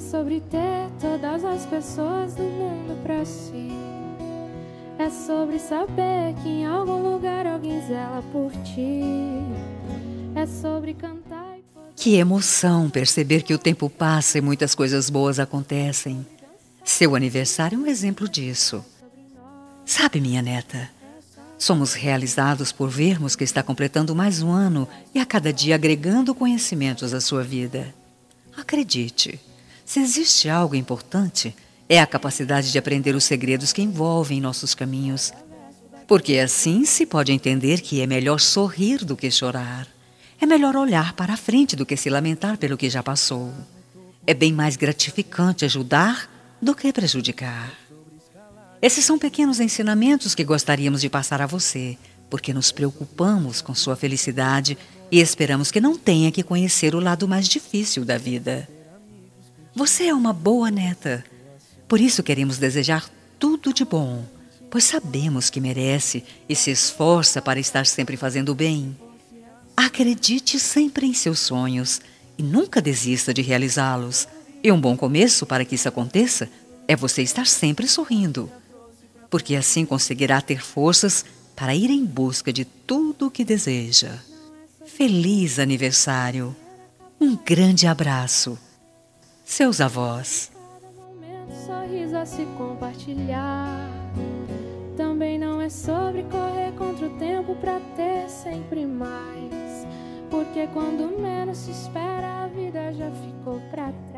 sobre ter todas as pessoas do mundo pra si. É sobre saber que em algum lugar alguém zela por ti. É sobre cantar e poder... Que emoção perceber que o tempo passa e muitas coisas boas acontecem. Seu aniversário é um exemplo disso. Sabe, minha neta, somos realizados por vermos que está completando mais um ano e a cada dia agregando conhecimentos à sua vida. Acredite, se existe algo importante, é a capacidade de aprender os segredos que envolvem nossos caminhos. Porque assim se pode entender que é melhor sorrir do que chorar. É melhor olhar para a frente do que se lamentar pelo que já passou. É bem mais gratificante ajudar do que prejudicar. Esses são pequenos ensinamentos que gostaríamos de passar a você, porque nos preocupamos com sua felicidade e esperamos que não tenha que conhecer o lado mais difícil da vida. Você é uma boa neta, por isso queremos desejar tudo de bom, pois sabemos que merece e se esforça para estar sempre fazendo o bem. Acredite sempre em seus sonhos e nunca desista de realizá-los. E um bom começo para que isso aconteça é você estar sempre sorrindo, porque assim conseguirá ter forças para ir em busca de tudo o que deseja. Feliz aniversário! Um grande abraço. Seus avós. Cada momento, sorriso a se compartilhar. Também não é sobre correr contra o tempo pra ter sempre mais. Porque quando menos se espera, a vida já ficou pra trás.